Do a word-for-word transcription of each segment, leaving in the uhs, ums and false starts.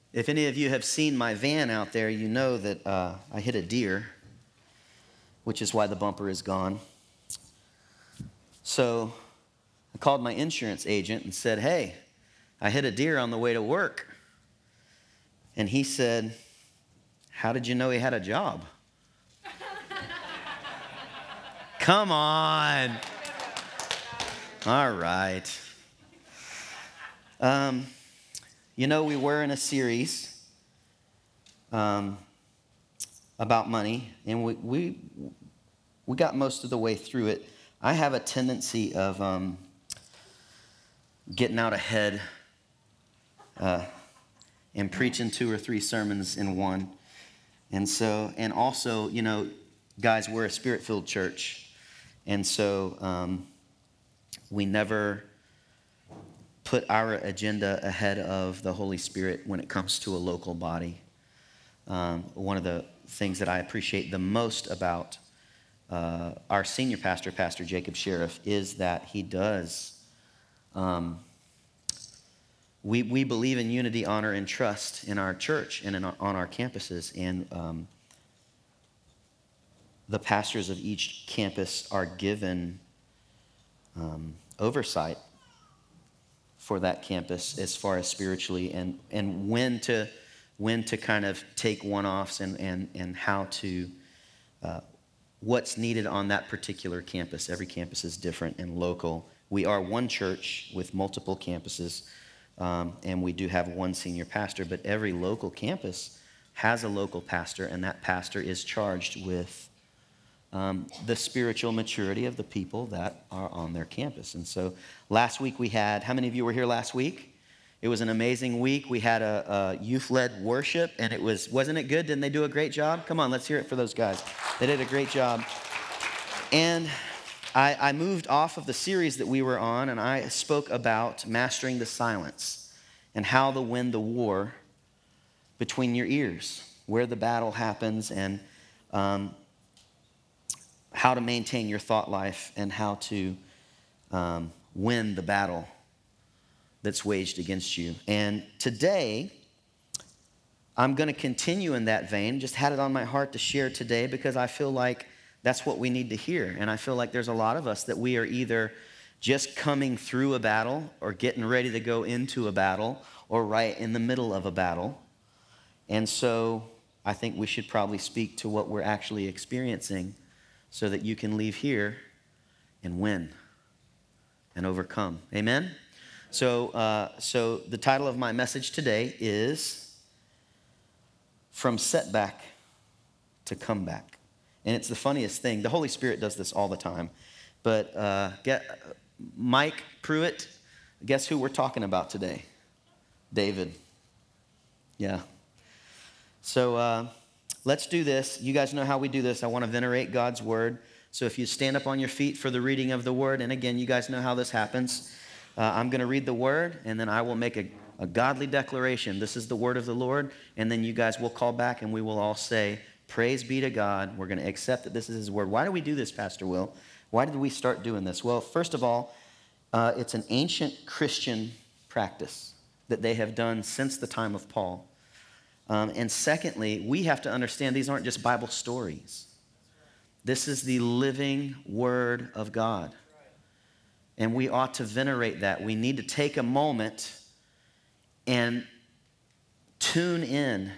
If any of you have seen my van out there, you know that uh, I hit a deer, which is why the bumper is gone. So I called my insurance agent and said, hey, I hit a deer on the way to work. And he said, how did you know he had a job? Come on. All right. Um, you know, we were in a series um, about money, and we, we we got most of the way through it. I have a tendency of um, getting out ahead uh, and preaching two or three sermons in one. And so, and also, you know, guys, we're a spirit-filled church. And so um, we never put our agenda ahead of the Holy Spirit when it comes to a local body. Um, one of the things that I appreciate the most about uh, our senior pastor, Pastor Jacob Sheriff, is that he does. Um, we we believe in unity, honor, and trust in our church and in our, on our campuses. And um, the pastors of each campus are given um, oversight for that campus as far as spiritually and, and when to when to kind of take one-offs and, and, and how to, uh, what's needed on that particular campus. Every campus is different and local. We are one church with multiple campuses, um, and we do have one senior pastor, but every local campus has a local pastor, and that pastor is charged with Um, the spiritual maturity of the people that are on their campus. And so last week we had, how many of you were here last week? It was an amazing week. We had a, a youth-led worship, and it was, wasn't it good? Didn't they do a great job? Come on, let's hear it for those guys. They did a great job. And I, I moved off of the series that we were on, and I spoke about mastering the silence and how to win the war between your ears, where the battle happens, and um, how to maintain your thought life and how to um, win the battle that's waged against you. And today, I'm going to continue in that vein. Just had it on my heart to share today because I feel like that's what we need to hear. And I feel like there's a lot of us that we are either just coming through a battle or getting ready to go into a battle or right in the middle of a battle. And so I think we should probably speak to what we're actually experiencing so that you can leave here and win and overcome. Amen? So, uh, so the title of my message today is From Setback to Comeback. And it's the funniest thing. The Holy Spirit does this all the time. But uh, get, Mike Pruitt, guess who we're talking about today? David. Yeah. So... Uh, Let's do this. You guys know how we do this. I want to venerate God's word. So if you stand up on your feet for the reading of the word, and again, you guys know how this happens. Uh, I'm going to read the word, and then I will make a, a godly declaration. This is the word of the Lord. And then you guys will call back, and we will all say, praise be to God. We're going to accept that this is his word. Why do we do this, Pastor Will? Why did we start doing this? Well, first of all, uh, it's an ancient Christian practice that they have done since the time of Paul. Um, and secondly, we have to understand these aren't just Bible stories. This is the living Word of God. And we ought to venerate that. We need to take a moment and tune in,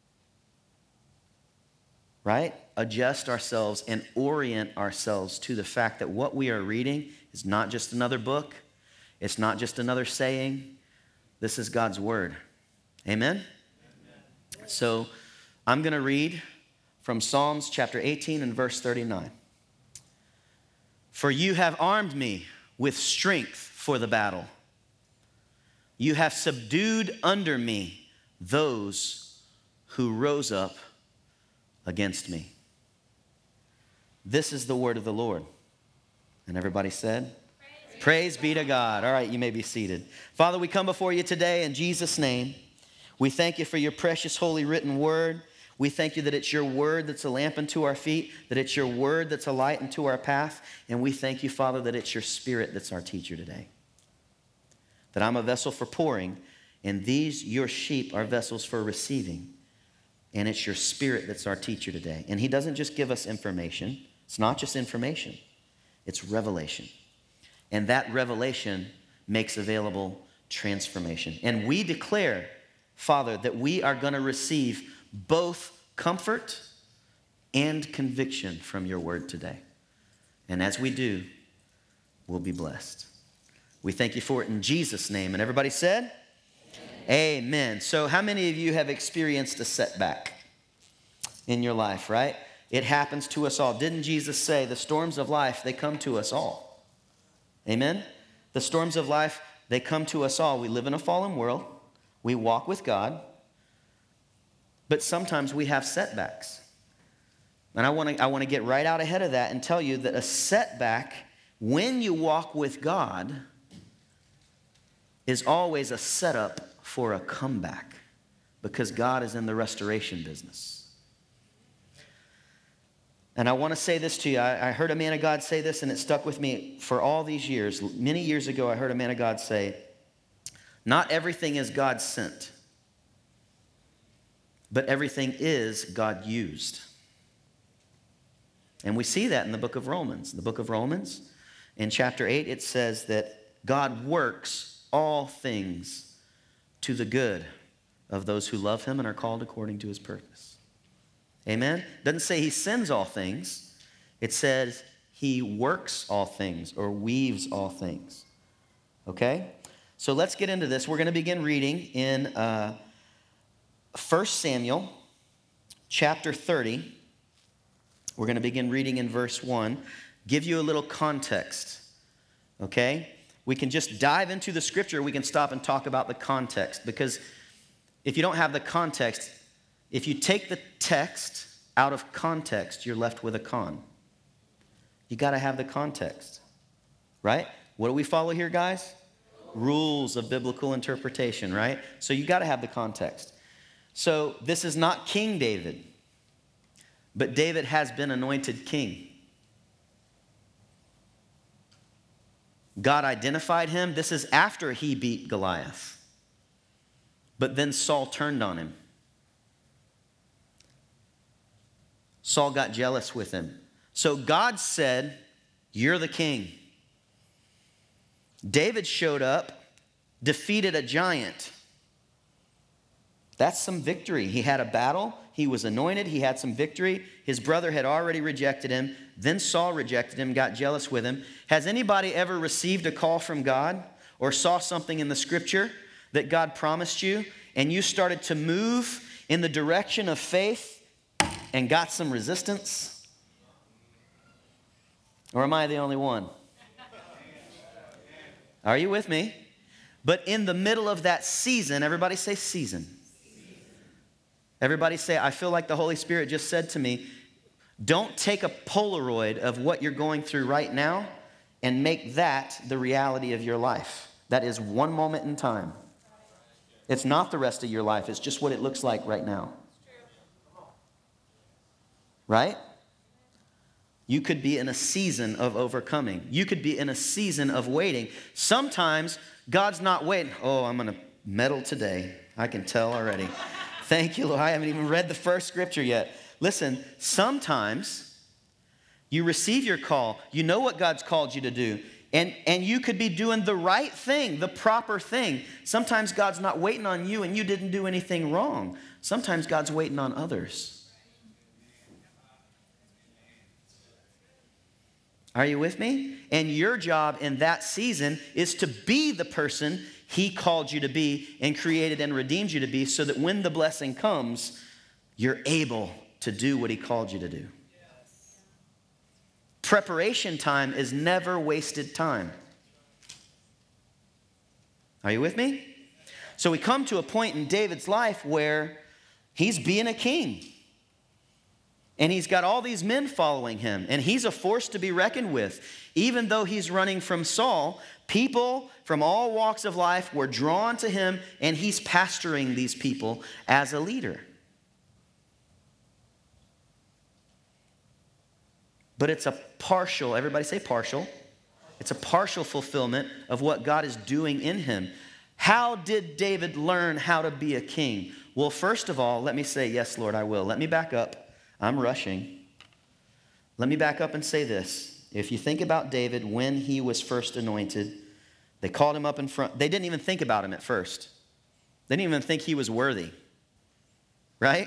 right? Adjust ourselves and orient ourselves to the fact that what we are reading is not just another book. It's not just another saying. This is God's Word. Amen? So I'm going to read from Psalms chapter eighteen and verse thirty-nine. For you have armed me with strength for the battle. You have subdued under me those who rose up against me. This is the word of the Lord. And everybody said, Praise, Praise be to God. All right, you may be seated. Father, we come before you today in Jesus' name. We thank you for your precious, holy, written word. We thank you that it's your word that's a lamp unto our feet, that it's your word that's a light unto our path. And we thank you, Father, that it's your spirit that's our teacher today. That I'm a vessel for pouring, And these, your sheep, are vessels for receiving. And it's your spirit that's our teacher today. And he doesn't just give us information. It's not just information. It's revelation. And that revelation makes available transformation. And we declare, Father, that we are going to receive both comfort and conviction from your word today. And as we do, we'll be blessed. We thank you for it in Jesus' name. And everybody said, Amen. Amen. So how many of you have experienced a setback in your life, right? It happens to us all. Didn't Jesus say the storms of life, they come to us all? Amen? The storms of life, they come to us all. We live in a fallen world. We walk with God. But sometimes we have setbacks. And I want to I want to get right out ahead of that and tell you that a setback, when you walk with God, is always a setup for a comeback, because God is in the restoration business. And I want to say this to you. I, I heard a man of God say this, and it stuck with me for all these years. Many years ago, I heard a man of God say, not everything is God sent, but everything is God used. And we see that in the book of Romans. In the book of Romans, in chapter eight, it says that God works all things to the good of those who love him and are called according to his purpose. Amen? Doesn't say he sends all things. It says he works all things or weaves all things. Okay? So let's get into this. We're going to begin reading in uh, First Samuel chapter thirty. We're going to begin reading in verse one. Give you a little context. Okay? We can just dive into the scripture. We can stop and talk about the context, because if you don't have the context, if you take the text out of context, you're left with a con. You got to have the context, right? What do we follow here, guys? Rules of biblical interpretation, right? So you got to have the context. So this is not King David, but David has been anointed king. God identified him. This is after he beat Goliath. But then Saul turned on him. Saul got jealous with him. So God said, you're the king. David showed up, defeated a giant. That's some victory. He had a battle. He was anointed. He had some victory. His brother had already rejected him. Then Saul rejected him, got jealous with him. Has anybody ever received a call from God or saw something in the scripture that God promised you, and you started to move in the direction of faith and got some resistance? Or am I the only one? Are you with me? But in the middle of that season, everybody say season. Everybody say, I feel like the Holy Spirit just said to me, don't take a Polaroid of what you're going through right now and make that the reality of your life. That is one moment in time. It's not the rest of your life. It's just what it looks like right now. Right? You could be in a season of overcoming. You could be in a season of waiting. Sometimes God's not waiting. Oh, I'm going to meddle today. I can tell already. Thank you, Lord. I haven't even read the first scripture yet. Listen, sometimes you receive your call. You know what God's called you to do. And, and you could be doing the right thing, the proper thing. Sometimes God's not waiting on you and you didn't do anything wrong. Sometimes God's waiting on others. Are you with me? And your job in that season is to be the person he called you to be and created and redeemed you to be, so that when the blessing comes, you're able to do what he called you to do. Yes. Preparation time is never wasted time. Are you with me? So we come to a point in David's life where he's being a king. And he's got all these men following him. And he's a force to be reckoned with. Even though he's running from Saul, people from all walks of life were drawn to him, and he's pastoring these people as a leader. But it's a partial, everybody say partial. It's a partial fulfillment of what God is doing in him. How did David learn how to be a king? Well, first of all, let me say, yes, Lord, I will. Let me back up. I'm rushing. Let me back up and say this. If you think about David when he was first anointed, they called him up in front. They didn't even think about him at first. They didn't even think he was worthy. Right?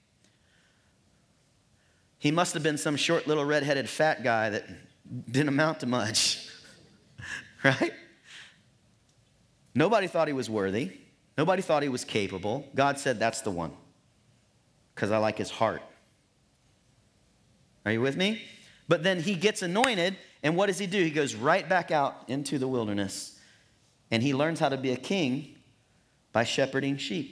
He must have been some short little red-headed fat guy that didn't amount to much. Right? Nobody thought he was worthy. Nobody thought he was capable. God said, that's the one. Because I like his heart. Are you with me? But then he gets anointed, and what does he do? He goes right back out into the wilderness, and he learns how to be a king by shepherding sheep.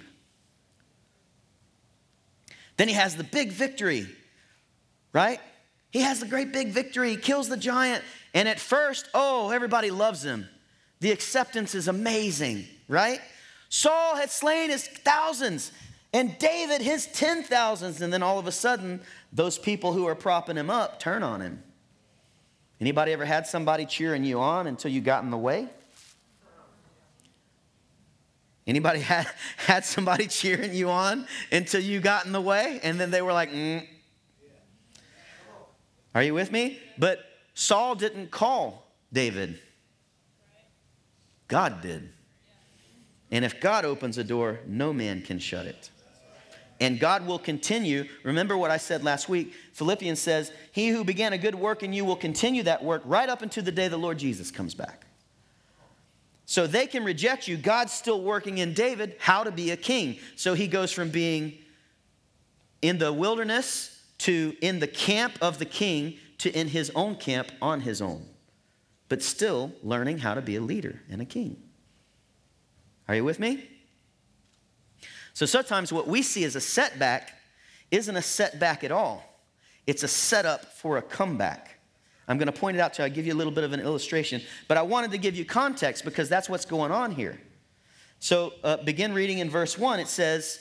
Then he has the big victory, right? He has the great big victory. He kills the giant, and at first, oh, everybody loves him. The acceptance is amazing, right? Saul had slain his thousands, and David his ten thousands, and then all of a sudden, those people who are propping him up turn on him. Anybody ever had somebody cheering you on until you got in the way? Anybody had, had somebody cheering you on until you got in the way, and then they were like, mm. Are you with me? But Saul didn't call David. God did. And if God opens a door, no man can shut it. And God will continue. Remember what I said last week. Philippians says, he who began a good work in you will continue that work right up until the day the Lord Jesus comes back. So they can reject you. God's still working in David how to be a king. So he goes from being in the wilderness to in the camp of the king to in his own camp on his own. But still learning how to be a leader and a king. Are you with me? So sometimes what we see as a setback isn't a setback at all. It's a setup for a comeback. I'm going to point it out to you. I'll give you a little bit of an illustration. But I wanted to give you context because that's what's going on here. So uh, begin reading in verse one. It says,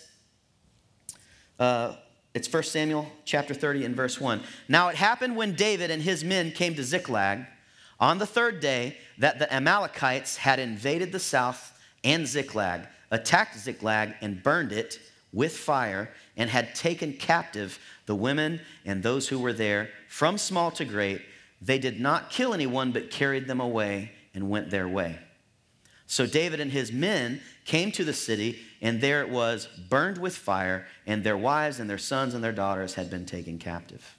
uh, it's First Samuel chapter thirty and verse one. Now it happened when David and his men came to Ziklag on the third day that the Amalekites had invaded the south and Ziklag, attacked Ziklag and burned it with fire, and had taken captive the women and those who were there, from small to great. They did not kill anyone, but carried them away and went their way. So David and his men came to the city, and there it was, burned with fire, and their wives and their sons and their daughters had been taken captive.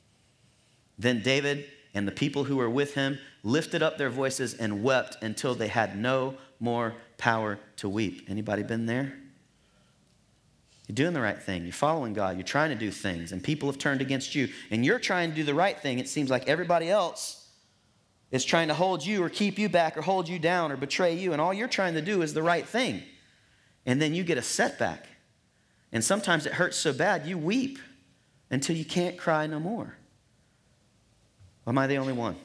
Then David and the people who were with him lifted up their voices and wept until they had no more power to weep. Anybody been there? You're doing the right thing. You're following God. You're trying to do things, and people have turned against you, and you're trying to do the right thing. It seems like everybody else is trying to hold you or keep you back or hold you down or betray you, and all you're trying to do is the right thing. And then you get a setback. And sometimes it hurts so bad you weep until you can't cry no more. Am I the only one?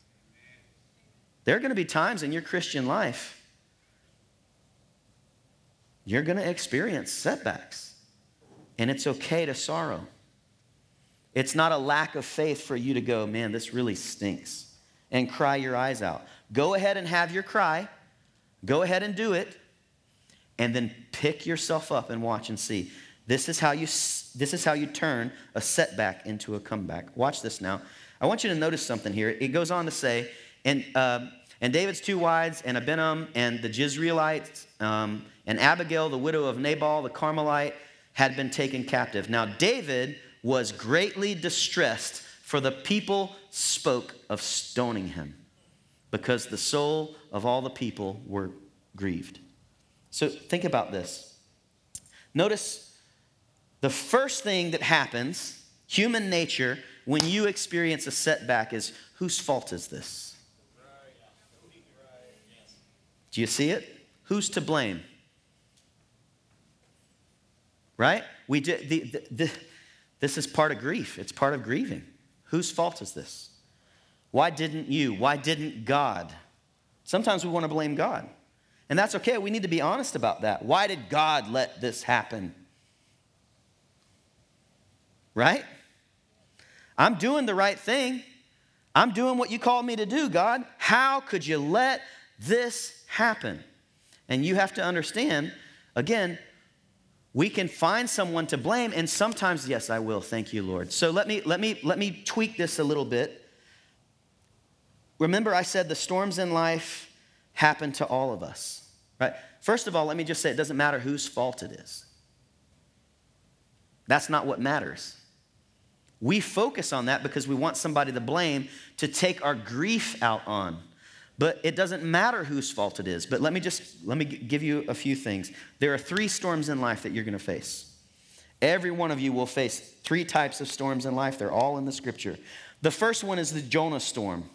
There are going to be times in your Christian life you're going to experience setbacks. And it's okay to sorrow. It's not a lack of faith for you to go, man, this really stinks, and cry your eyes out. Go ahead and have your cry. Go ahead and do it. And then pick yourself up and watch and see. This is how you, this is how you turn a setback into a comeback. Watch this now. I want you to notice something here. It goes on to say, and, uh, and David's two wives, and Abinadab, and the Jezreelites, um, and Abigail, the widow of Nabal, the Carmelite, had been taken captive. Now David was greatly distressed, for the people spoke of stoning him, because the soul of all the people were grieved. So think about this. Notice the first thing that happens, human nature, when you experience a setback is, whose fault is this? Do you see it? Who's to blame? Right? We do, the, the, the, this is part of grief. It's part of grieving. Whose fault is this? Why didn't you? Why didn't God? Sometimes we want to blame God. And that's okay. We need to be honest about that. Why did God let this happen? Right? I'm doing the right thing. I'm doing what you called me to do, God. How could you let this happen? And you have to understand, again, we can find someone to blame, and sometimes, yes, I will. Thank you, Lord. So let me let me let me tweak this a little bit. Remember, I said the storms in life happen to all of us, right? First of all, let me just say it doesn't matter whose fault it is. That's not what matters. We focus on that because we want somebody to blame to take our grief out on. But it doesn't matter whose fault it is. But let me just, let me give you a few things. There are three storms in life that you're going to face. Every one of you will face three types of storms in life. They're all in the scripture. The first one is the Jonah storm.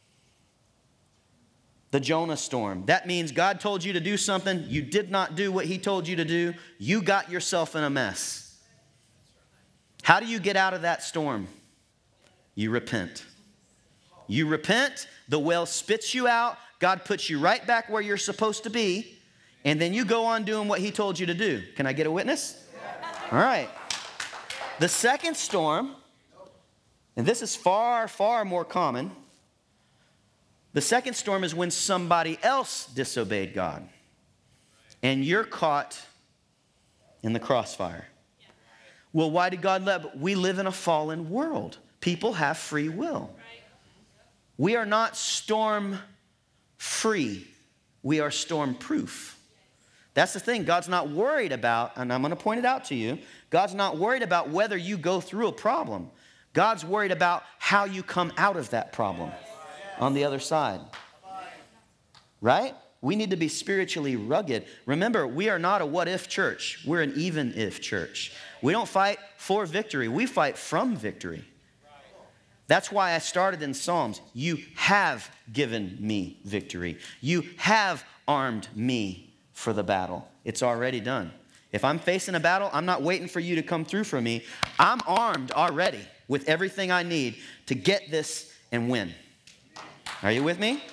The Jonah storm. That means God told you to do something. You did not do what he told you to do. You got yourself in a mess. How do you get out of that storm? You repent. You repent, the well spits you out, God puts you right back where you're supposed to be, and then you go on doing what he told you to do. Can I get a witness? All right. The second storm, and this is far, far more common. The second storm is when somebody else disobeyed God, and you're caught in the crossfire. Well, why did God let? We live in a fallen world. People have free will. We are not storm free. We are storm proof. That's the thing. God's not worried about, and I'm going to point it out to you, God's not worried about whether you go through a problem. God's worried about how you come out of that problem on the other side. Right? We need to be spiritually rugged. Remember, we are not a what-if church. We're an even-if church. We don't fight for victory. We fight from victory. That's why I started in Psalms. You have given me victory. You have armed me for the battle. It's already done. If I'm facing a battle, I'm not waiting for you to come through for me. I'm armed already with everything I need to get this and win. Are you with me?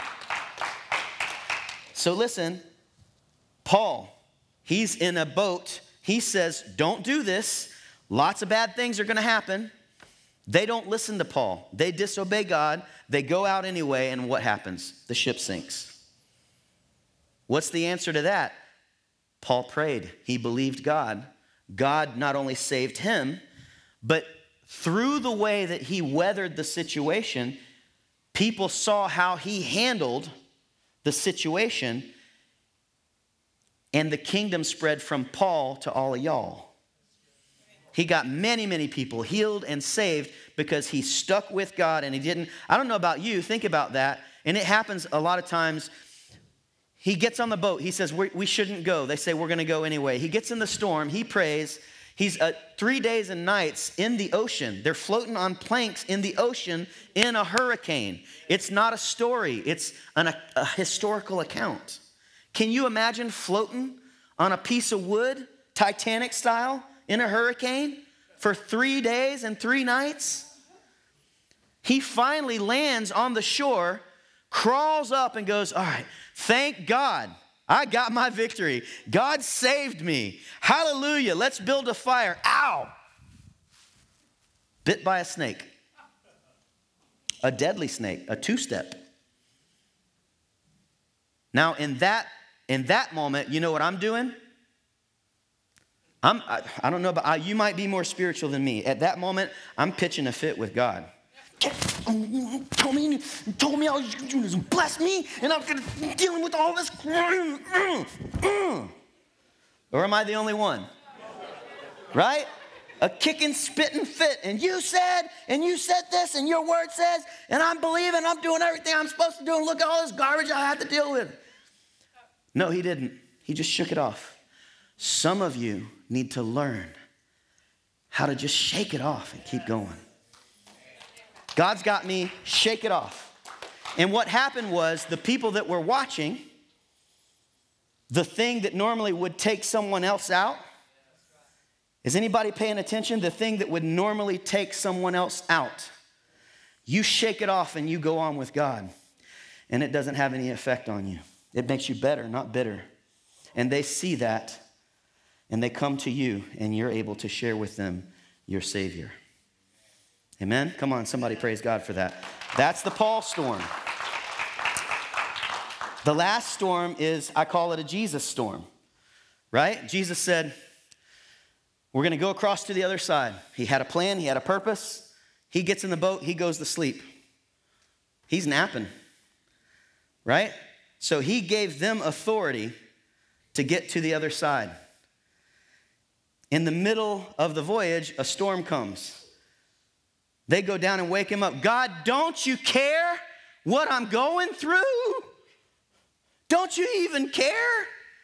So listen, Paul, he's in a boat. He says, don't do this. Lots of bad things are going to happen. They don't listen to Paul. They disobey God. They go out anyway, and what happens? The ship sinks. What's the answer to that? Paul prayed. He believed God. God not only saved him, but through the way that he weathered the situation, people saw how he handled the situation, and the kingdom spread from Paul to all of y'all. He got many, many people healed and saved because he stuck with God and he didn't. I don't know about you. Think about that. And it happens a lot of times. He gets on the boat. He says, we, we shouldn't go. They say, we're going to go anyway. He gets in the storm. He prays. He's uh, three days and nights in the ocean. They're floating on planks in the ocean in a hurricane. It's not a story. It's an, a, a historical account. Can you imagine floating on a piece of wood, Titanic style, in a hurricane for three days and three nights? He finally lands on the shore, crawls up and goes, all right, thank God. I got my victory. God saved me. Hallelujah. Let's build a fire. Ow! Bit by a snake. A deadly snake, a two-step. Now, in that, in that moment, you know what I'm doing? I'm, I, I don't know, but I, you might be more spiritual than me. At that moment, I'm pitching a fit with God. Told me, told me I was going to bless me, and I'm going to dealing with all this. Or am I the only one? Right? A kicking, spitting fit. And you said, and you said this, and your word says, and I'm believing, I'm doing everything I'm supposed to do, and look at all this garbage I have to deal with. No, he didn't. He just shook it off. Some of you need to learn how to just shake it off and keep going. God's got me, shake it off. And what happened was the people that were watching, the thing that normally would take someone else out, is anybody paying attention? The thing that would normally take someone else out, you shake it off and you go on with God. And it doesn't have any effect on you. It makes you better, not bitter. And they see that. And they come to you, and you're able to share with them your Savior. Amen? Come on, somebody praise God for that. That's the Paul storm. The last storm is, I call it a Jesus storm, right? Jesus said, we're going to go across to the other side. He had a plan. He had a purpose. He gets in the boat. He goes to sleep. He's napping, right? So he gave them authority to get to the other side. In the middle of the voyage, a storm comes. They go down and wake him up. God, don't you care what I'm going through? Don't you even care?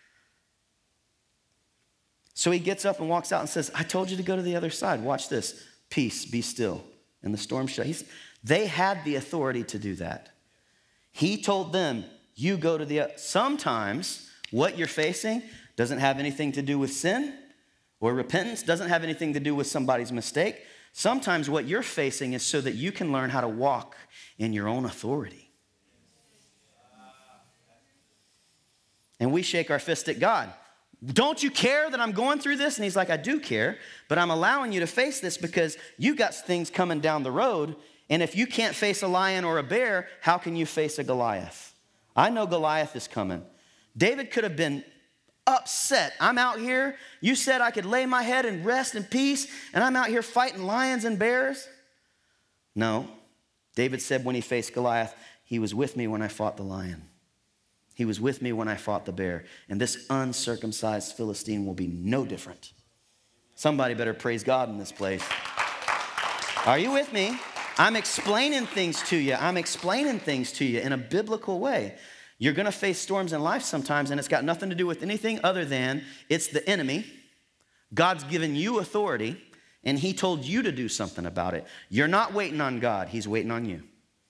So he gets up and walks out and says, I told you to go to the other side. Watch this. Peace, be still. And the storm shut. He's, they had the authority to do that. He told them, you go to the, sometimes what you're facing doesn't have anything to do with sin or repentance, doesn't have anything to do with somebody's mistake. Sometimes what you're facing is so that you can learn how to walk in your own authority. And we shake our fist at God. Don't you care that I'm going through this? And he's like, I do care, but I'm allowing you to face this because you got things coming down the road. And if you can't face a lion or a bear, how can you face a Goliath? I know Goliath is coming. David could have been upset. I'm out here. You said I could lay my head and rest in peace, and I'm out here fighting lions and bears. No. David said when he faced Goliath, he was with me when I fought the lion. He was with me when I fought the bear. And this uncircumcised Philistine will be no different. Somebody better praise God in this place. Are you with me? I'm explaining things to you. I'm explaining things to you in a biblical way. You're going to face storms in life sometimes, and it's got nothing to do with anything other than it's the enemy. God's given you authority, and he told you to do something about it. You're not waiting on God. He's waiting on you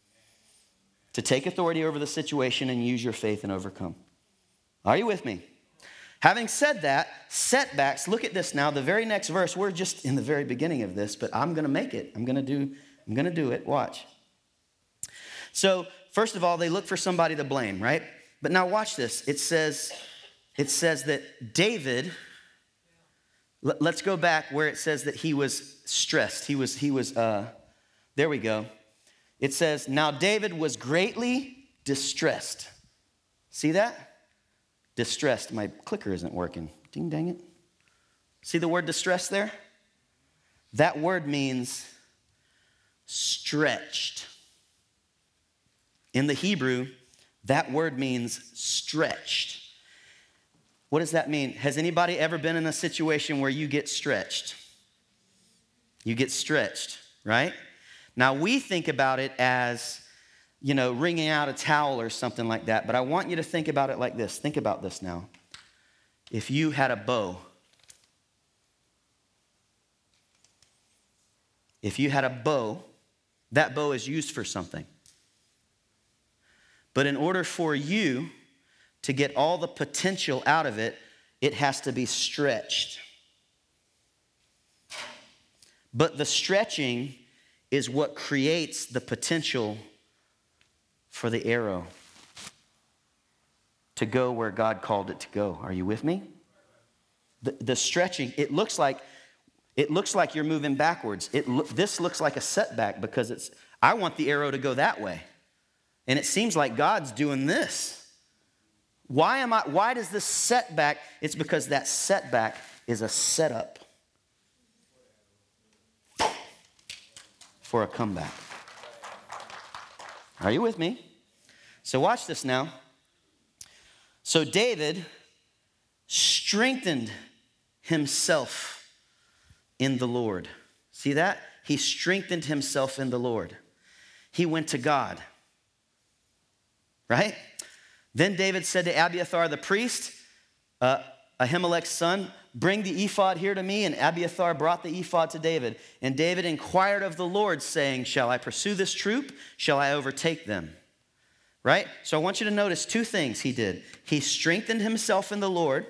to take authority over the situation and use your faith and overcome. Are you with me? Having said that, setbacks, look at this now. The very next verse, we're just in the very beginning of this, but I'm going to make it. I'm going to do, I'm going to do it. Watch. So, first of all, they look for somebody to blame, right? But now watch this. It says, it says that David, let's go back where it says that he was stressed. He was, he was, uh, there we go. It says, now David was greatly distressed. See that? Distressed. My clicker isn't working. Ding, dang it. See the word distressed there? That word means stretched. In the Hebrew, that word means stretched. What does that mean? Has anybody ever been in a situation where you get stretched? You get stretched, right? Now, we think about it as, you know, wringing out a towel or something like that, but I want you to think about it like this. Think about this now. If you had a bow, if you had a bow, that bow is used for something. But in order for you to get all the potential out of it, it has to be stretched. But the stretching is what creates the potential for the arrow to go where God called it to go. Are you with me? The, the stretching, it looks like it looks like you're moving backwards. It lo- this looks like a setback because it's I want the arrow to go that way. And it seems like God's doing this. Why am I why does this setback? It's because that setback is a setup for a comeback. Are you with me? So watch this now. So David strengthened himself in the Lord. See that? He strengthened himself in the Lord. He went to God. Right? Then David said to Abiathar the priest, uh, Ahimelech's son, bring the ephod here to me. And Abiathar brought the ephod to David. And David inquired of the Lord, saying, shall I pursue this troop? Shall I overtake them? Right? So I want you to notice two things he did. He strengthened himself in the Lord,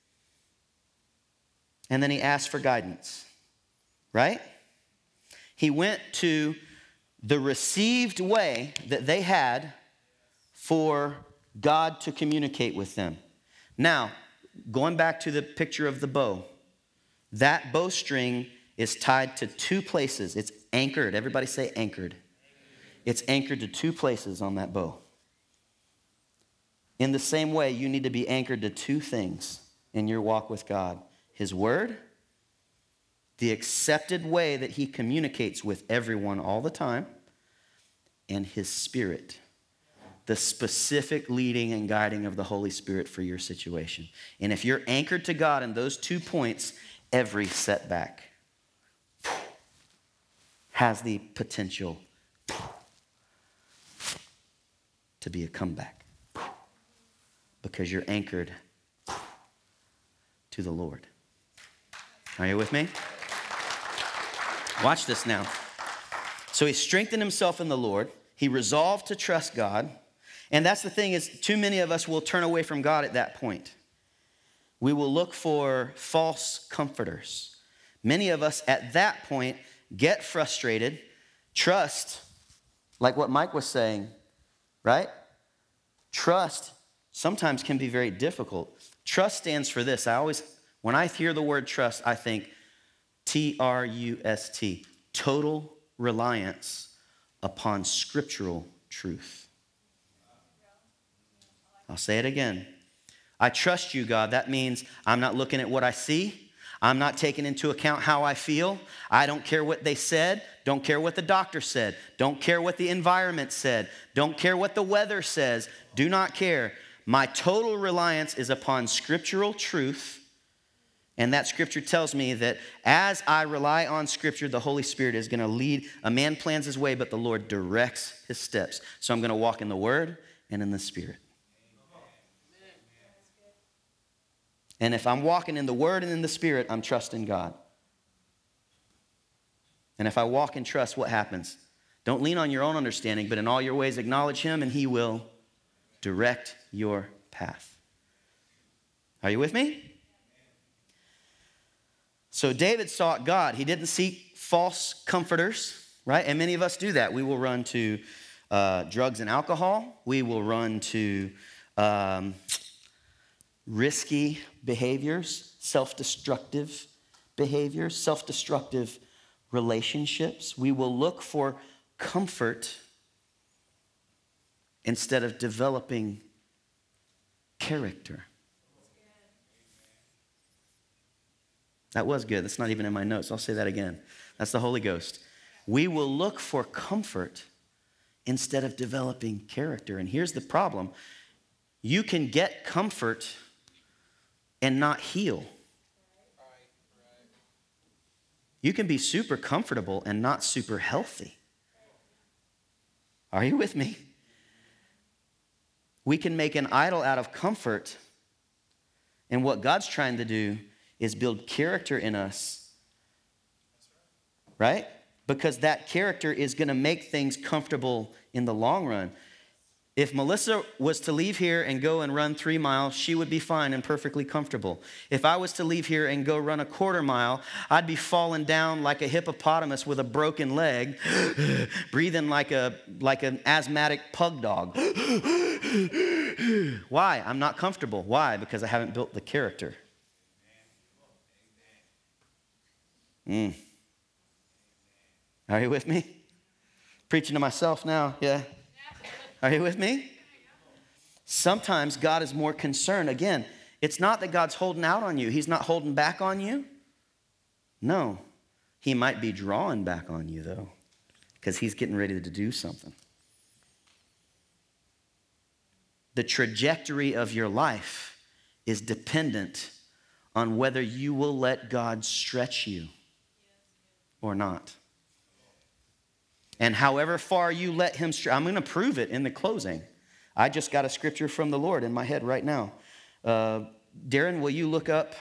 and then he asked for guidance. Right? He went to the received way that they had for God to communicate with them. Now, going back to the picture of the bow, that bowstring is tied to two places. It's anchored. Everybody say anchored. It's anchored to two places on that bow. In the same way, you need to be anchored to two things in your walk with God: his word, the accepted way that he communicates with everyone all the time, and his spirit, the specific leading and guiding of the Holy Spirit for your situation. And if you're anchored to God in those two points, every setback has the potential to be a comeback because you're anchored to the Lord. Are you with me? Watch this now. So he strengthened himself in the Lord. He resolved to trust God. And that's the thing, is too many of us will turn away from God at that point. We will look for false comforters. Many of us at that point get frustrated. Trust, like what Mike was saying, right? Trust sometimes can be very difficult. Trust stands for this. I always, when I hear the word trust, I think T R U S T, total reliance upon scriptural truth. I'll say it again. I trust you, God. That means I'm not looking at what I see. I'm not taking into account how I feel. I don't care what they said. Don't care what the doctor said. Don't care what the environment said. Don't care what the weather says. Do not care. My total reliance is upon scriptural truth. And that scripture tells me that as I rely on scripture, the Holy Spirit is going to lead. A man plans his way, but the Lord directs his steps. So I'm going to walk in the word and in the spirit. And if I'm walking in the word and in the spirit, I'm trusting God. And if I walk in trust, what happens? Don't lean on your own understanding, but in all your ways acknowledge him and he will direct your path. Are you with me? So David sought God. He didn't seek false comforters, right? And many of us do that. We will run to uh, drugs and alcohol. We will run to um, risky behaviors, self-destructive behaviors, self-destructive relationships. We will look for comfort instead of developing character. That was good. That's not even in my notes. I'll say that again. That's the Holy Ghost. We will look for comfort instead of developing character. And here's the problem. You can get comfort and not heal. You can be super comfortable and not super healthy. Are you with me? We can make an idol out of comfort, and what God's trying to do is build character in us, right? Because that character is going to make things comfortable in the long run. If Melissa was to leave here and go and run three miles, she would be fine and perfectly comfortable. If I was to leave here and go run a quarter mile, I'd be falling down like a hippopotamus with a broken leg, breathing like a like an asthmatic pug dog. Why? I'm not comfortable. Why? Because I haven't built the character. Mm. Are you with me? Preaching to myself now, yeah. Are you with me? Sometimes God is more concerned. Again, it's not that God's holding out on you. He's not holding back on you. No. He might be drawing back on you, though, because he's getting ready to do something. The trajectory of your life is dependent on whether you will let God stretch you or not. And however far you let him stretch, I'm going to prove it in the closing. I just got a scripture from the Lord in my head right now. Uh, Darren, will you look up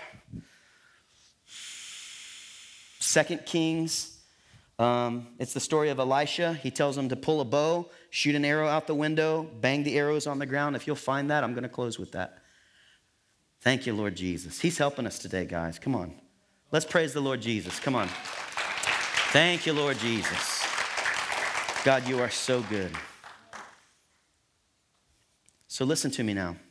Second Kings? Um, it's the story of Elisha. He tells him to pull a bow, shoot an arrow out the window, bang the arrows on the ground. If you'll find that, I'm going to close with that. Thank you, Lord Jesus. He's helping us today, guys. Come on. Let's praise the Lord Jesus. Come on. Thank you, Lord Jesus. God, you are so good. So listen to me now.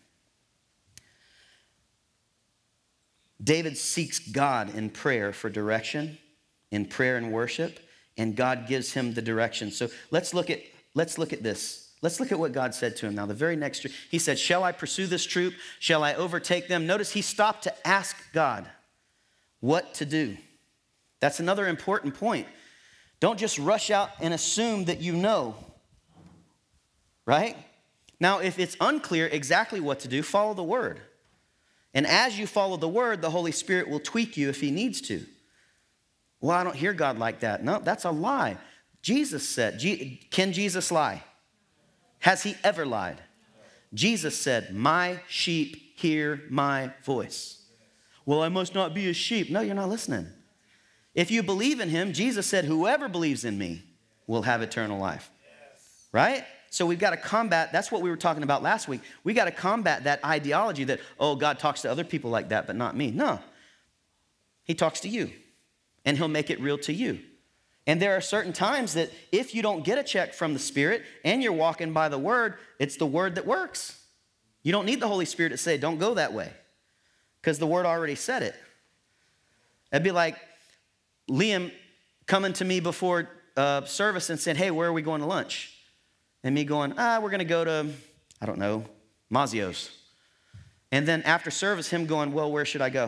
David seeks God in prayer for direction, in prayer and worship, and God gives him the direction. So let's look at let's look at this. Let's look at what God said to him now. The very next, he said, shall I pursue this troop? Shall I overtake them? Notice he stopped to ask God what to do. That's another important point. Don't just rush out and assume that you know, right? Now, if it's unclear exactly what to do, follow the word. And as you follow the word, the Holy Spirit will tweak you if he needs to. Well, I don't hear God like that. No, that's a lie. Jesus said, can Jesus lie? Has he ever lied? Jesus said, my sheep hear my voice. Well, I must not be a sheep. No, you're not listening. If you believe in him, Jesus said, whoever believes in me will have eternal life. Right? So we've got to combat, that's what we were talking about last week. We got to combat that ideology that, oh, God talks to other people like that, but not me. No. He talks to you, and he'll make it real to you. And there are certain times that if you don't get a check from the Spirit and you're walking by the word, it's the word that works. You don't need the Holy Spirit to say, don't go that way, because the word already said it. It'd be like Liam coming to me before uh, service and saying, hey, where are we going to lunch? And me going, ah, we're going to go to, I don't know, Mazio's. And then after service, him going, well, where should I go?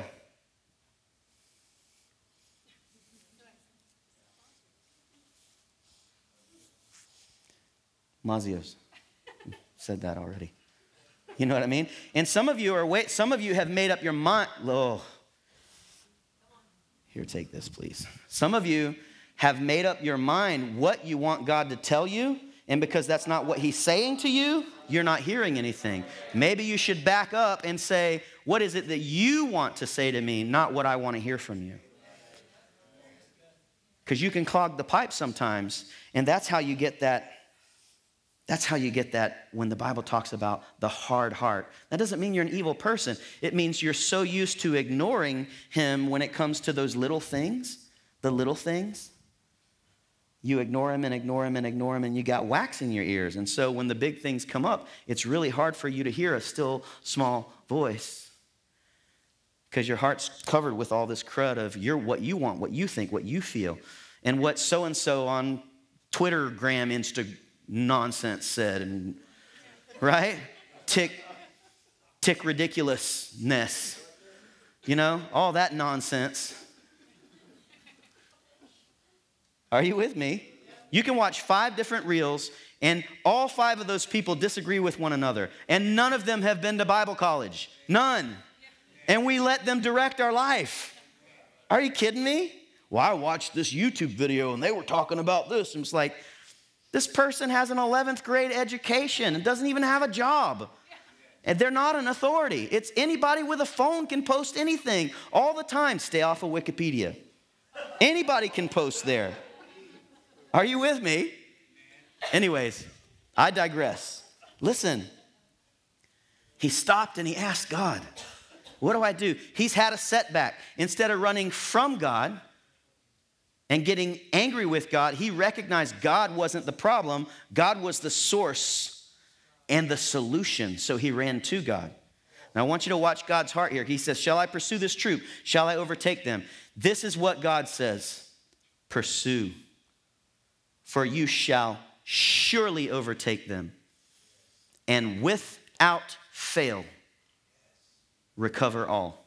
Mazio's. Said that already. You know what I mean? And some of you are wait. Some of you have made up your mind. Oh, here, take this, please. Some of you have made up your mind what you want God to tell you, and because that's not what he's saying to you, you're not hearing anything. Maybe you should back up and say, what is it that you want to say to me, not what I want to hear from you? Because you can clog the pipe sometimes, and that's how you get that. That's how you get that when the Bible talks about the hard heart. That doesn't mean you're an evil person. It means you're so used to ignoring him when it comes to those little things, the little things. You ignore him and ignore him and ignore him, and you got wax in your ears. And so when the big things come up, it's really hard for you to hear a still, small voice, because your heart's covered with all this crud of you're what you want, what you think, what you feel, and what so-and-so on Twitter, Gram, Instagram, nonsense said, and right? Tick, tick ridiculousness, you know, all that nonsense. Are you with me? You can watch five different reels, and all five of those people disagree with one another, and none of them have been to Bible college. None. And we let them direct our life. Are you kidding me? Well, I watched this YouTube video, and they were talking about this, and it's like, this person has an eleventh grade education and doesn't even have a job. And they're not an authority. It's anybody with a phone can post anything all the time. Stay off of Wikipedia. Anybody can post there. Are you with me? Anyways, I digress. Listen, he stopped and he asked God, what do I do? He's had a setback. Instead of running from God and getting angry with God, he recognized God wasn't the problem. God was the source and the solution. So he ran to God. Now I want you to watch God's heart here. He says, shall I pursue this troop? Shall I overtake them? This is what God says. Pursue, for you shall surely overtake them, and without fail recover all.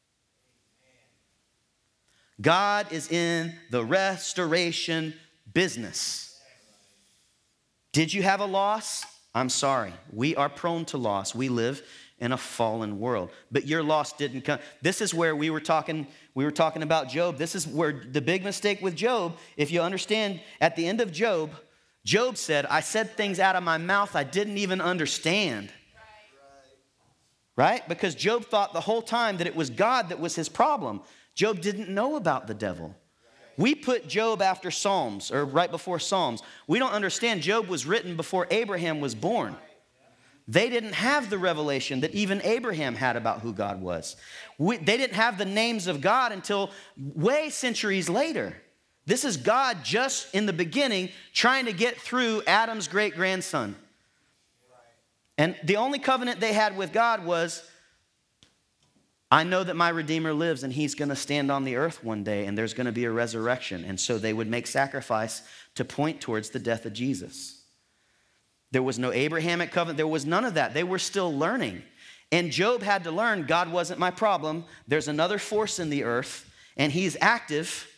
God is in the restoration business. Did you have a loss? I'm sorry. We are prone to loss. We live in a fallen world. But your loss didn't come. This is where we were talking, we were talking about Job. This is where the big mistake with Job, if you understand, at the end of Job, Job said, I said things out of my mouth I didn't even understand. Right? Because Job thought the whole time that it was God that was his problem. Job didn't know about the devil. We put Job after Psalms, or right before Psalms. We don't understand Job was written before Abraham was born. They didn't have the revelation that even Abraham had about who God was. We, they didn't have the names of God until way centuries later. This is God just in the beginning trying to get through Adam's great-grandson. And the only covenant they had with God was, I know that my Redeemer lives and he's going to stand on the earth one day and there's going to be a resurrection. And so they would make sacrifice to point towards the death of Jesus. There was no Abrahamic covenant. There was none of that. They were still learning. And Job had to learn God wasn't my problem. There's another force in the earth, and he's active.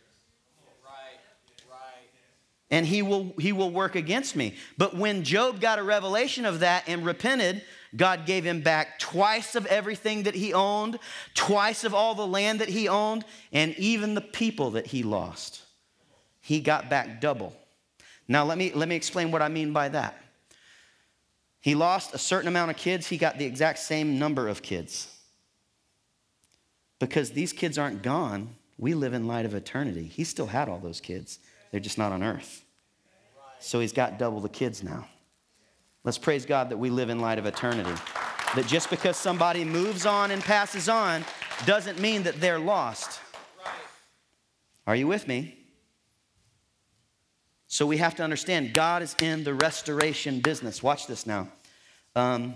And he will, he will work against me. But when Job got a revelation of that and repented, God gave him back twice of everything that he owned, twice of all the land that he owned, and even the people that he lost. He got back double. Now, let me, let me explain what I mean by that. He lost a certain amount of kids. He got the exact same number of kids. Because these kids aren't gone. We live in light of eternity. He still had all those kids. They're just not on earth. So he's got double the kids now. Let's praise God that we live in light of eternity. That just because somebody moves on and passes on doesn't mean that they're lost. Are you with me? So we have to understand God is in the restoration business. Watch this now. Um,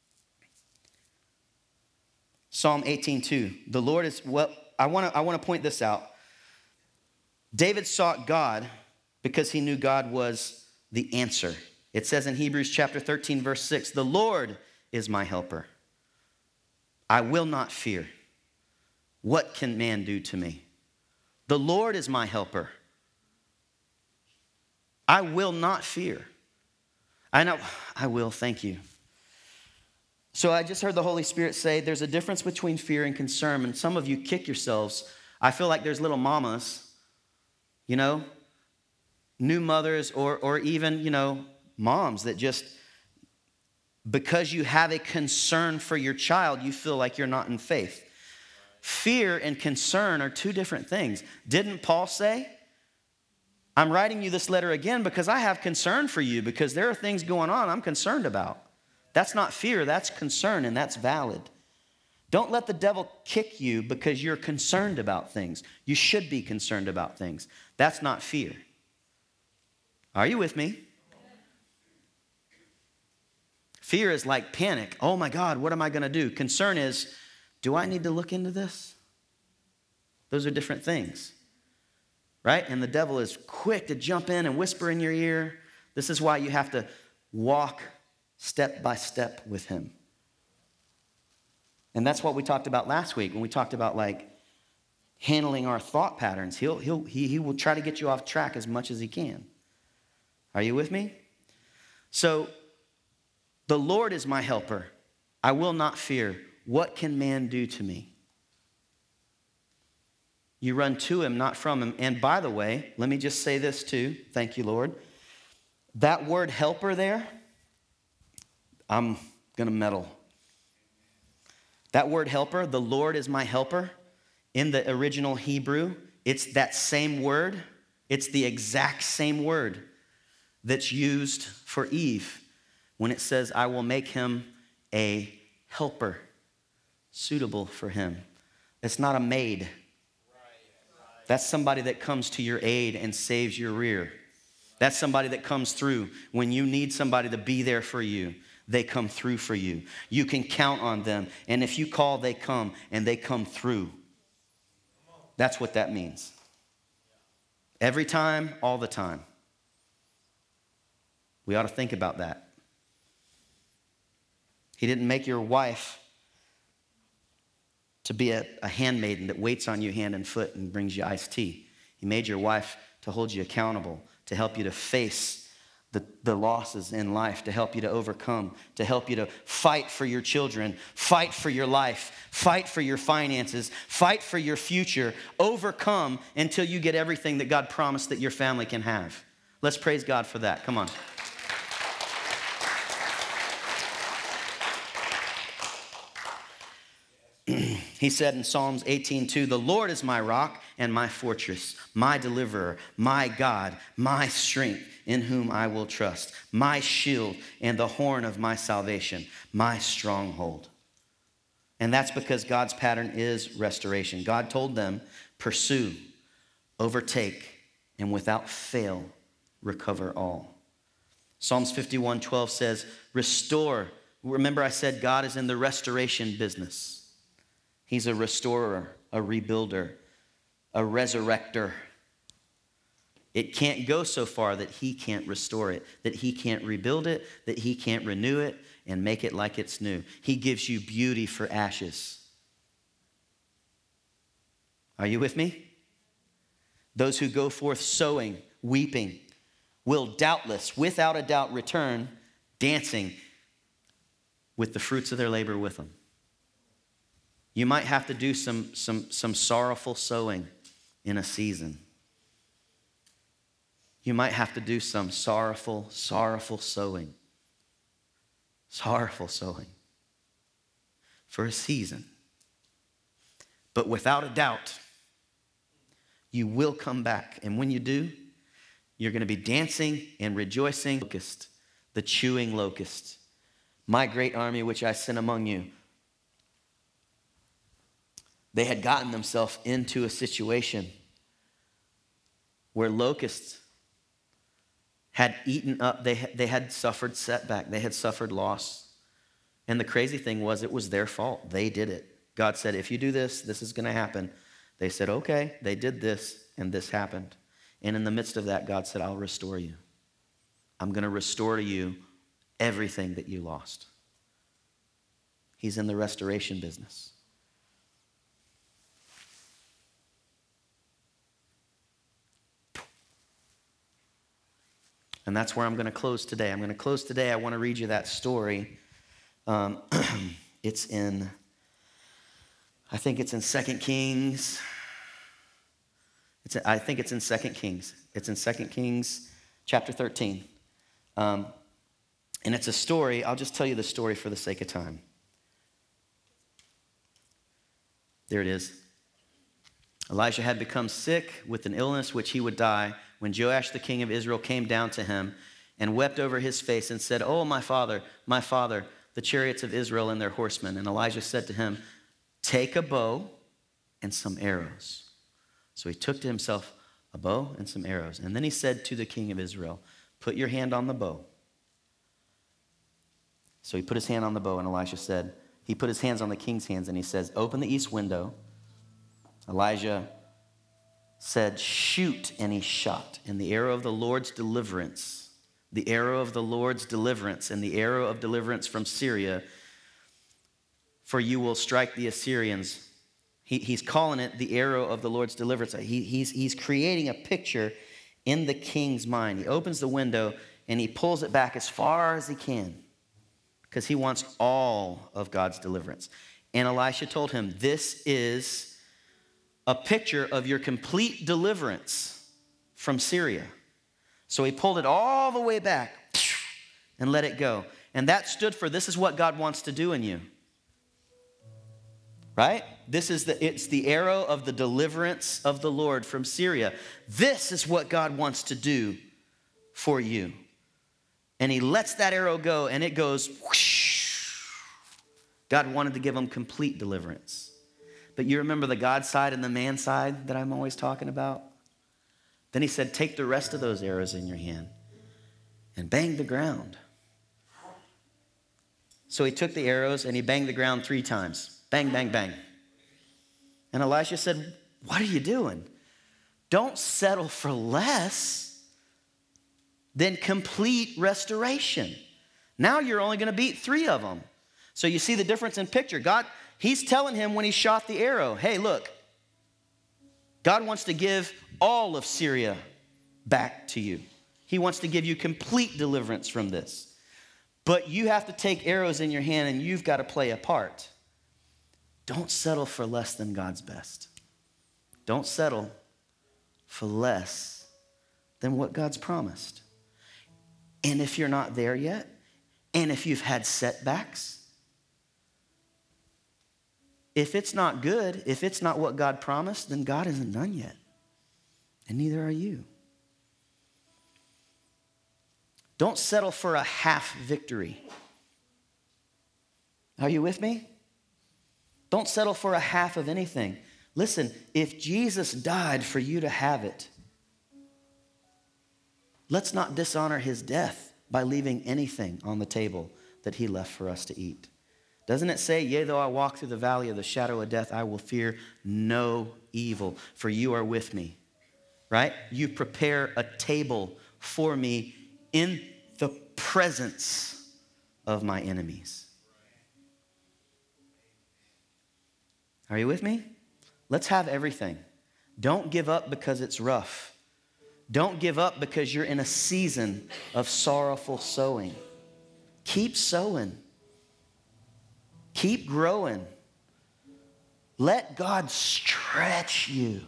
Psalm eighteen two. The Lord is, well, I want to I want to point this out. David sought God because he knew God was the answer. It says in Hebrews chapter thirteen, verse six, the Lord is my helper. I will not fear. What can man do to me? The Lord is my helper. I will not fear. I know, I will, thank you. So I just heard the Holy Spirit say there's a difference between fear and concern, and some of you kick yourselves. I feel like there's little mamas, you know, new mothers or, or even, you know, moms that just, because you have a concern for your child, you feel like you're not in faith. Fear and concern are two different things. Didn't Paul say, I'm writing you this letter again because I have concern for you because there are things going on I'm concerned about. That's not fear, that's concern, and that's valid. Don't let the devil kick you because you're concerned about things. You should be concerned about things. That's not fear. Are you with me? Fear is like panic. Oh my God, what am I going to do? Concern is, do I need to look into this? Those are different things, right? And the devil is quick to jump in and whisper in your ear. This is why you have to walk step by step with him. And that's what we talked about last week when we talked about like handling our thought patterns. He'll, he'll, he, he will try to get you off track as much as he can. Are you with me? So, the Lord is my helper. I will not fear. What can man do to me? You run to him, not from him. And by the way, let me just say this too. Thank you, Lord. That word helper there, I'm going to meddle. That word helper, the Lord is my helper, in the original Hebrew, it's that same word. It's the exact same word that's used for Eve when it says, I will make him a helper suitable for him. It's not a maid. That's somebody that comes to your aid and saves your rear. That's somebody that comes through when you need somebody to be there for you. They come through for you. You can count on them. And if you call, they come, and they come through. That's what that means. Every time, all the time. We ought to think about that. He didn't make your wife to be a, a handmaiden that waits on you hand and foot and brings you iced tea. He made your wife to hold you accountable, to help you to face the, the losses in life, to help you to overcome, to help you to fight for your children, fight for your life, fight for your finances, fight for your future, overcome until you get everything that God promised that your family can have. Let's praise God for that. Come on. He said in Psalms eighteen two, the Lord is my rock and my fortress, my deliverer, my God, my strength, in whom I will trust, my shield and the horn of my salvation, my stronghold. And that's because God's pattern is restoration. God told them, pursue, overtake, and without fail, recover all. Psalms fifty-one twelve says, restore. Remember I said God is in the restoration business. He's a restorer, a rebuilder, a resurrector. It can't go so far that he can't restore it, that he can't rebuild it, that he can't renew it and make it like it's new. He gives you beauty for ashes. Are you with me? Those who go forth sowing, weeping, will doubtless, without a doubt, return dancing with the fruits of their labor with them. You might have to do some, some, some sorrowful sowing in a season. You might have to do some sorrowful, sorrowful sowing. Sorrowful sowing for a season. But without a doubt, you will come back. And when you do, you're going to be dancing and rejoicing. Locust, the chewing locust, my great army which I sent among you. They had gotten themselves into a situation where locusts had eaten up, they, they had suffered setback, they had suffered loss. And the crazy thing was, it was their fault. They did it. God said, if you do this, this is going to happen. They said, okay, they did this, and this happened. And in the midst of that, God said, I'll restore you. I'm going to restore to you everything that you lost. He's in the restoration business. And that's where I'm going to close today. I'm going to close today. I want to read you that story. Um, it's in, I think it's in Second Kings. It's, I think it's in Second Kings. It's in Second Kings chapter thirteen. Um, and it's a story. I'll just tell you the story for the sake of time. There it is. Elijah had become sick with an illness which he would die when Joash the king of Israel came down to him and wept over his face and said, oh, my father, my father, the chariots of Israel and their horsemen. And Elijah said to him, take a bow and some arrows. So he took to himself a bow and some arrows. And then he said to the king of Israel, put your hand on the bow. So he put his hand on the bow, and Elisha said, he put his hands on the king's hands, and he says, open the east window. Elijah said, shoot, and he shot. And the arrow of the Lord's deliverance, the arrow of the Lord's deliverance, and the arrow of deliverance from Syria, for you will strike the Assyrians. He, he's calling it the arrow of the Lord's deliverance. He, he's, he's creating a picture in the king's mind. He opens the window, and he pulls it back as far as he can because he wants all of God's deliverance. And Elisha told him, this is a picture of your complete deliverance from Syria. So he pulled it all the way back and let it go. And that stood for, this is what God wants to do in you. Right? This is the, it's the arrow of the deliverance of the Lord from Syria. This is what God wants to do for you. And he lets that arrow go, and it goes whoosh. God wanted to give him complete deliverance. But you remember the God side and the man side that I'm always talking about? Then he said, take the rest of those arrows in your hand and bang the ground. So he took the arrows and he banged the ground three times. Bang, bang, bang. And Elisha said, what are you doing? Don't settle for less than complete restoration. Now you're only going to beat three of them. So you see the difference in picture. God, he's telling him when he shot the arrow, hey, look, God wants to give all of Syria back to you. He wants to give you complete deliverance from this. But you have to take arrows in your hand, and you've got to play a part. Don't settle for less than God's best. Don't settle for less than what God's promised. And if you're not there yet, and if you've had setbacks, if it's not good, if it's not what God promised, then God isn't done yet. And neither are you. Don't settle for a half victory. Are you with me? Don't settle for a half of anything. Listen, if Jesus died for you to have it, let's not dishonor his death by leaving anything on the table that he left for us to eat. Doesn't it say, yea, though I walk through the valley of the shadow of death, I will fear no evil, for you are with me. right? You prepare a table for me in the presence of my enemies. Are you with me? Let's have everything. Don't give up because it's rough. Don't give up because you're in a season of sorrowful sowing. Keep sowing. Keep growing. Let God stretch you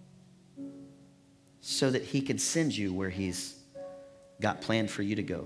so that he can send you where he's got planned for you to go.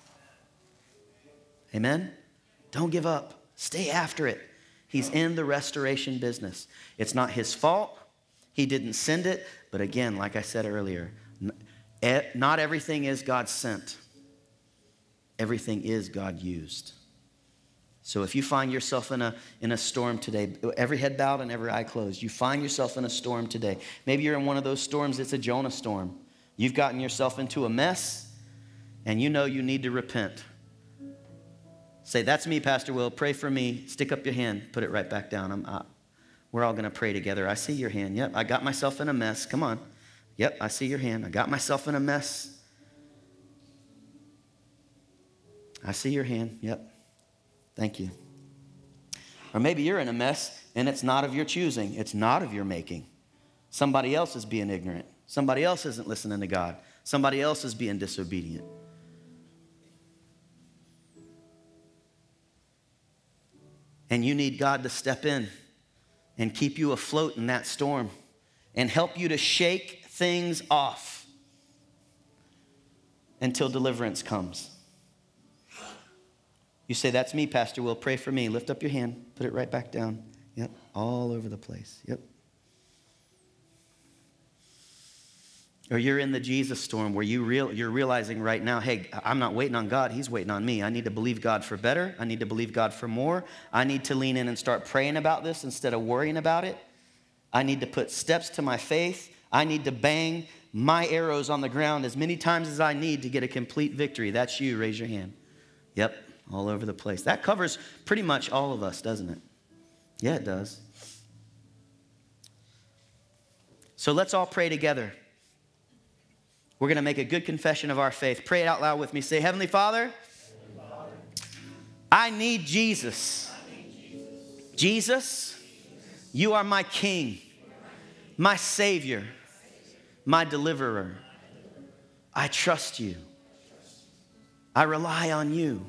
Amen? Don't give up. Stay after it. He's in the restoration business. It's not his fault. He didn't send it. But again, like I said earlier, not everything is God sent. Everything is God used. So if you find yourself in a, in a storm today, every head bowed and every eye closed, you find yourself in a storm today. Maybe you're in one of those storms, it's a Jonah storm. You've gotten yourself into a mess and you know you need to repent. Say, that's me, Pastor Will. Pray for me. Stick up your hand. Put it right back down. I'm out. We're all going to pray together. I see your hand. Yep, I got myself in a mess. Come on. Yep, I see your hand. I got myself in a mess. I see your hand. Yep. Thank you. Or maybe you're in a mess and it's not of your choosing. It's not of your making. Somebody else is being ignorant. Somebody else isn't listening to God. Somebody else is being disobedient. And you need God to step in and keep you afloat in that storm and help you to shake things off until deliverance comes. You say, that's me, Pastor Will. Pray for me. Lift up your hand. Put it right back down. Yep, all over the place. Yep. Or you're in the Jesus storm where you real, you're realizing right now, hey, I'm not waiting on God. He's waiting on me. I need to believe God for better. I need to believe God for more. I need to lean in and start praying about this instead of worrying about it. I need to put steps to my faith. I need to bang my arrows on the ground as many times as I need to get a complete victory. That's you. Raise your hand. Yep, all over the place. That covers pretty much all of us, doesn't it? Yeah, it does. So let's all pray together. We're going to make a good confession of our faith. Pray it out loud with me. Say, Heavenly Father, Heavenly Father, I need Jesus. I need Jesus. Jesus, you are my King, my Savior, my Deliverer. I trust you. I rely on you.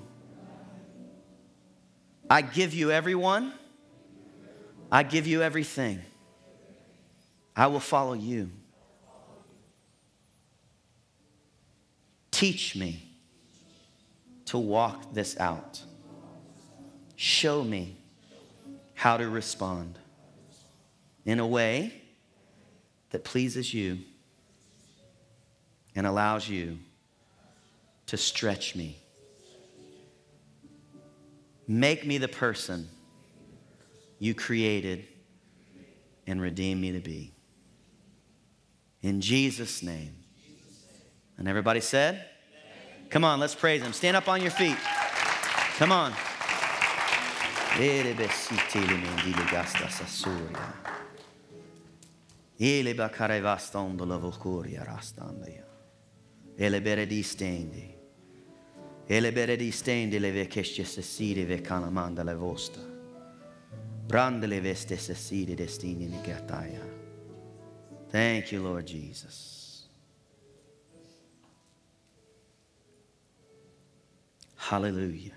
I give you everyone. I give you everything. I will follow you. Teach me to walk this out. Show me how to respond in a way that pleases you and allows you to stretch me. Make me the person you created and redeemed me to be. In Jesus' name. And everybody said? Come on, let's praise him. Stand up on your feet. Come on. Ele beredi stendi le vekesce sessiri ve canamanda le vosta. Brande le veste sessiri destini ni gataya. Thank you, Lord Jesus. Hallelujah.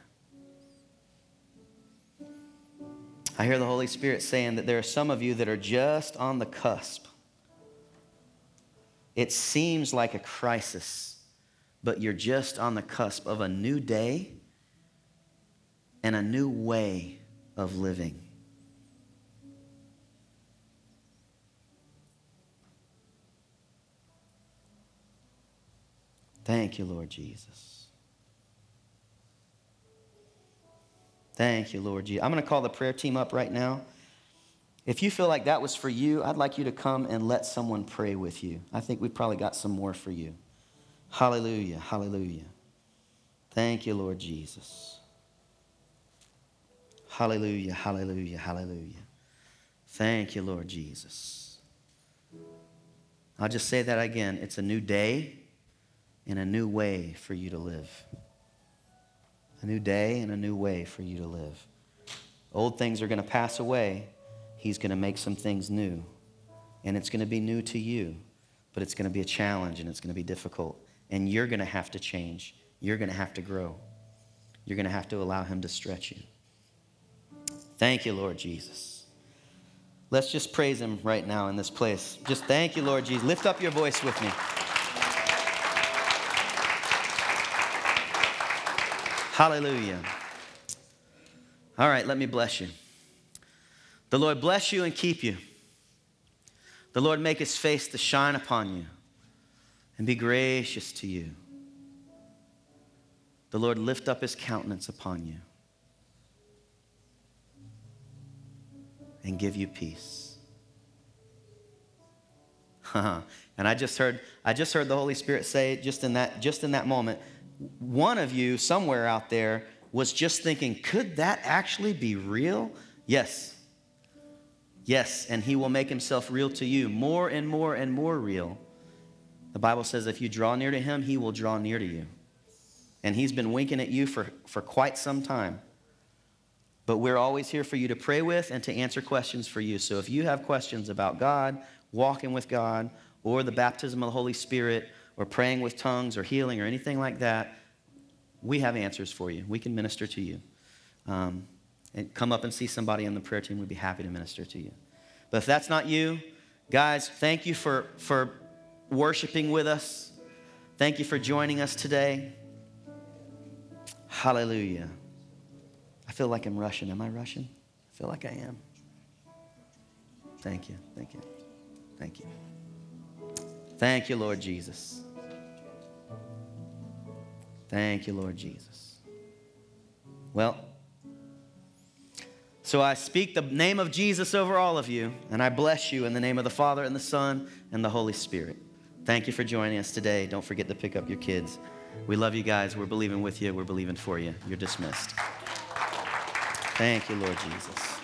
I hear the Holy Spirit saying that there are some of you that are just on the cusp. It seems like a crisis, but you're just on the cusp of a new day and a new way of living. Thank you, Lord Jesus. Thank you, Lord Jesus. I'm going to call the prayer team up right now. If you feel like that was for you, I'd like you to come and let someone pray with you. I think we've probably got some more for you. Hallelujah, hallelujah. Thank you, Lord Jesus. Hallelujah, hallelujah, hallelujah. Thank you, Lord Jesus. I'll just say that again. It's a new day and a new way for you to live. A new day and a new way for you to live. Old things are going to pass away. He's going to make some things new. And it's going to be new to you. But it's going to be a challenge and it's going to be difficult. And you're going to have to change. You're going to have to grow. You're going to have to allow him to stretch you. Thank you, Lord Jesus. Let's just praise him right now in this place. Just thank you, Lord Jesus. Lift up your voice with me. Hallelujah. All right, let me bless you. The Lord bless you and keep you. The Lord make his face to shine upon you and be gracious to you. The Lord lift up his countenance upon you and give you peace. And I just heard, I just heard the Holy Spirit say just in that, just in that moment, one of you somewhere out there was just thinking, could that actually be real? Yes. Yes, and he will make himself real to you, more and more and more real. The Bible says if you draw near to him, he will draw near to you. And he's been winking at you for, for quite some time. But we're always here for you to pray with and to answer questions for you. So if you have questions about God, walking with God, or the baptism of the Holy Spirit, or praying with tongues, or healing, or anything like that, we have answers for you. We can minister to you. Um, and come up and see somebody on the prayer team. We'd be happy to minister to you. But if that's not you, guys, thank you for, for worshiping with us. Thank you for joining us today. Hallelujah. I feel like I'm rushing. Am I rushing? I feel like I am. Thank you. Thank you. Thank you. Thank you, Lord Jesus. Thank you, Lord Jesus. Well, so I speak the name of Jesus over all of you, and I bless you in the name of the Father and the Son and the Holy Spirit. Thank you for joining us today. Don't forget to pick up your kids. We love you guys. We're believing with you. We're believing for you. You're dismissed. Thank you, Lord Jesus.